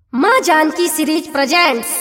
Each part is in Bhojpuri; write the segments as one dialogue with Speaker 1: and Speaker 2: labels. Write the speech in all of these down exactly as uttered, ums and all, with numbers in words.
Speaker 1: माँ जानकी सीरीज प्रेजेंट्स।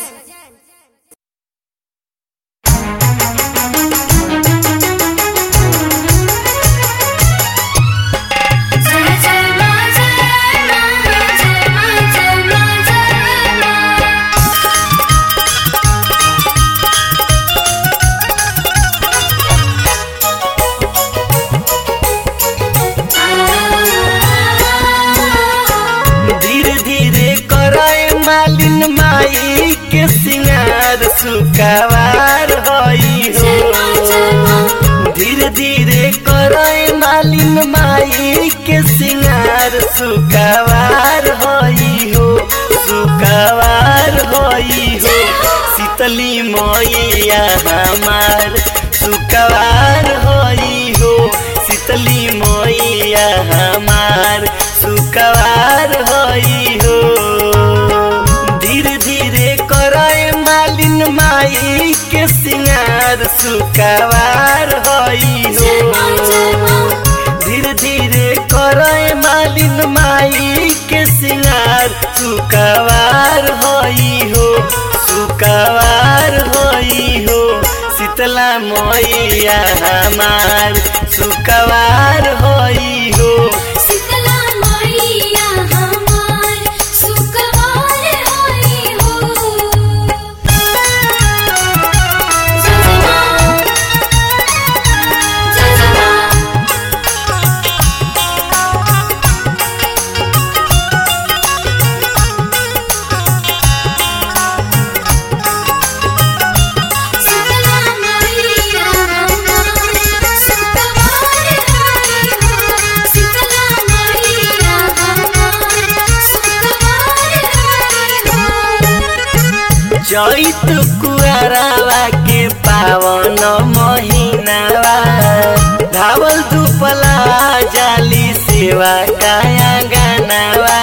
Speaker 2: माई के सिंगार सुकावार होई हो, धीरे धीरे करे मालिन माई के सिंगार सुकावार होई हो, सुकावार होई हो। शीतली मैया हमार सुकावार होई हो, शीतली मैया हमार सुकावार होई हो। धीरे धीरे करे मालिन माई के सिंगार सुकावार होई हो, धीरे धीरे करे मालिन माई के सिंगार सुकावार होई हो, सुकावार होई हो। शीतला मैया हमार सुकावार होई हो, चैत कुआरावा के पावन महीनावा, धावल धुपला जाली सेवा काया गानावा।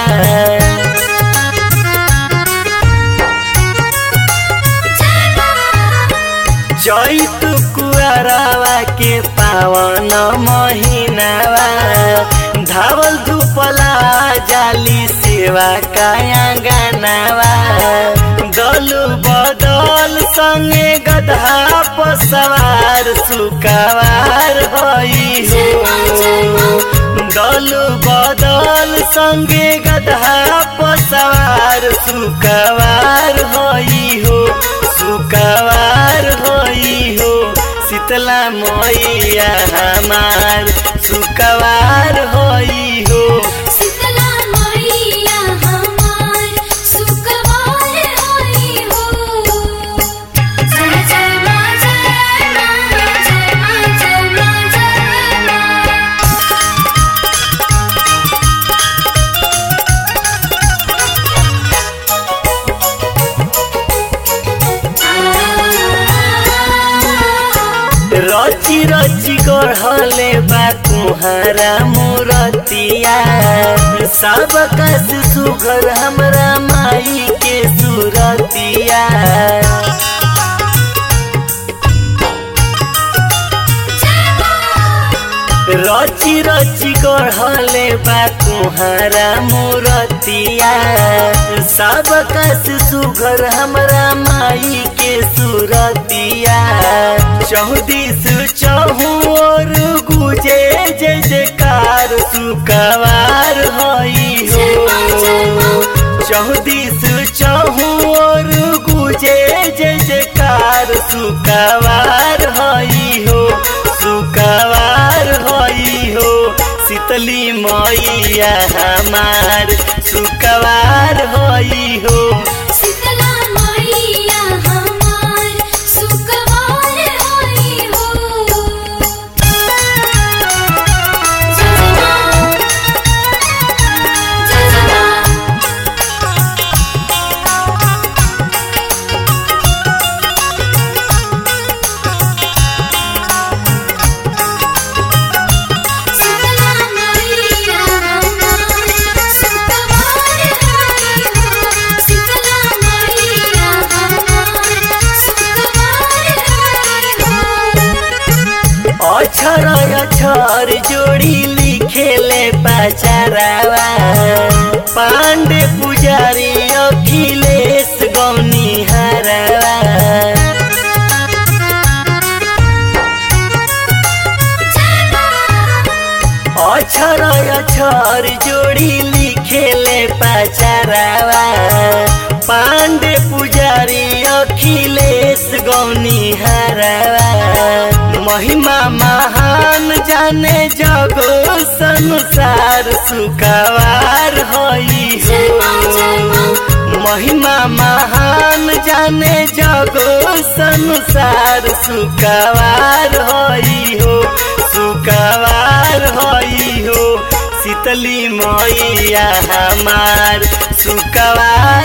Speaker 2: चैत कुआरावा के पावन महीनावा, धावल धुपला जाली सेवा काया गानावा। दल बदल संगे गधा पसवार सुकावार होई हो, दल बदल संगे गधा पसवार सुकावार होई हो, सुकावार होई हो। शीतला मैया हमार सुकावार होई हो, रची रची गढ़ले बा कुहारा मूरतिया। सबका सुघर हमरा माई के सूरतिया। रची रची गढ़ले बा कुहारा मूरतिया। सबका सुघर हमरा माई के सूरतिया। चौदिस चहुर गुजे जय जयकार सुकावार होई हो, चौदिस चहुर गुजे जय जयकार सुकावार होई हो, सुकावार होई हो। शीतली मैया हमार सुकावार होई हो, अक्षर अक्षर जोड़ी लिखेले पचरावा। पांडे पुजारी अखिलेश गौनी हरवा अक्षर अक्षर जोड़ी लिखेले पचरावा पांडे पुजारी अखिलेश गौनी हरवा महिमा महान जाने जगो संसार सुकवार होई हो महिमा महान जाने जगो संसार सुकवार होई हो सुकवार होई हो शीतली मैया हमार सुकवार